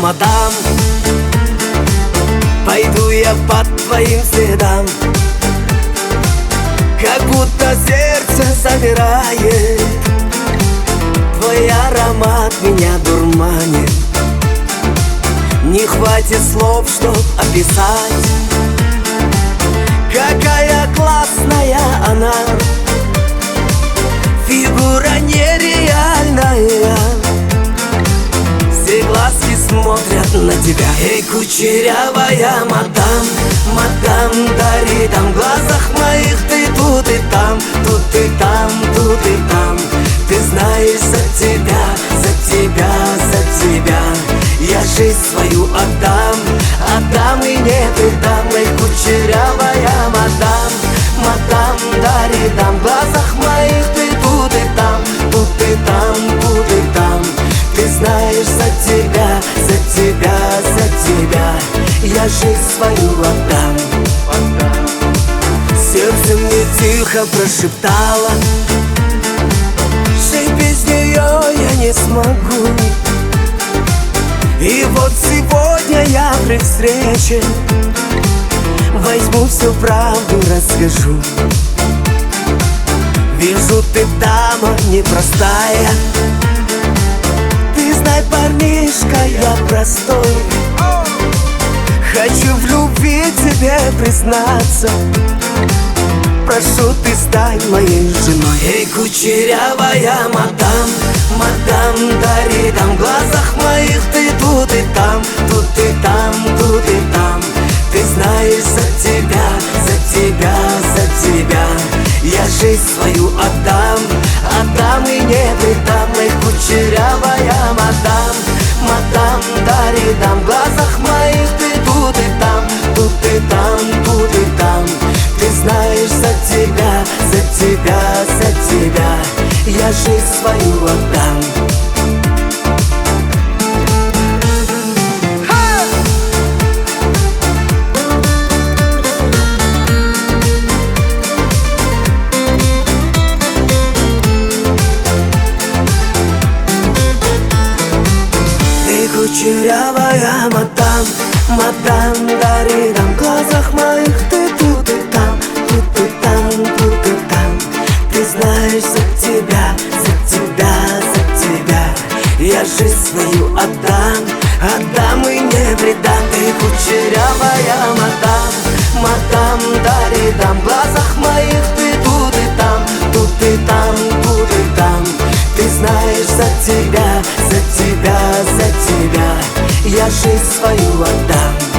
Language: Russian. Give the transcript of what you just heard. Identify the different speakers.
Speaker 1: мадам, пойду я по твоим следам. Как будто сердце замирает, твой аромат меня дурманит. Не хватит слов, чтоб описать, какая классная она, фигура нереальная. Все глазки смотрят на тебя. Эй, кучерявая мадам, мадам, дари там в глазах моих ты тут и там, тут и там, тут и там. Ты знаешь, за тебя, за тебя, за тебя я жизнь свою отдам, отдам и не предам. Эй, кучерявая мадам, мадам, дари там в глазах моих ты тут и там, тут и там, тут и там. Ты знаешь, за тебя, за тебя, за тебя я жизнь свою отдам. Сердце мне тихо прошептало, жить без нее я не смогу. И вот сегодня я при встрече возьму всю правду, расскажу. Вижу, ты дама непростая, ты знай, парнишка, я простой. Хочу в любви тебе признаться, прошу, ты стань моей женой. Эй, кучерявая мадам, мадам, дари там в глазах моих ты тут и там, тут и там, тут и там. Ты знаешь, за тебя, за тебя, за тебя я жизнь свою отдам, отдам и не предам. Эй, кучерявая мадам, мадам, дари там в глазах моих ты тут и там, тут и там, тут и там. Ты знаешь, за тебя, за тебя, за тебя я жизнь свою отдам. Ты кучерявая мадам, мадам, дари там в глазах моих ты тут и там, тут и там, тут и там. Ты знаешь, за тебя, за тебя, за тебя я жизнь свою отдам, отдам и не предам. Ты кучерявая мадам, мадам, дари там в глазах моих ты тут и там, тут и там, тут и там. Ты знаешь, за тебя, за тебя, за тебя я жизнь свою отдам.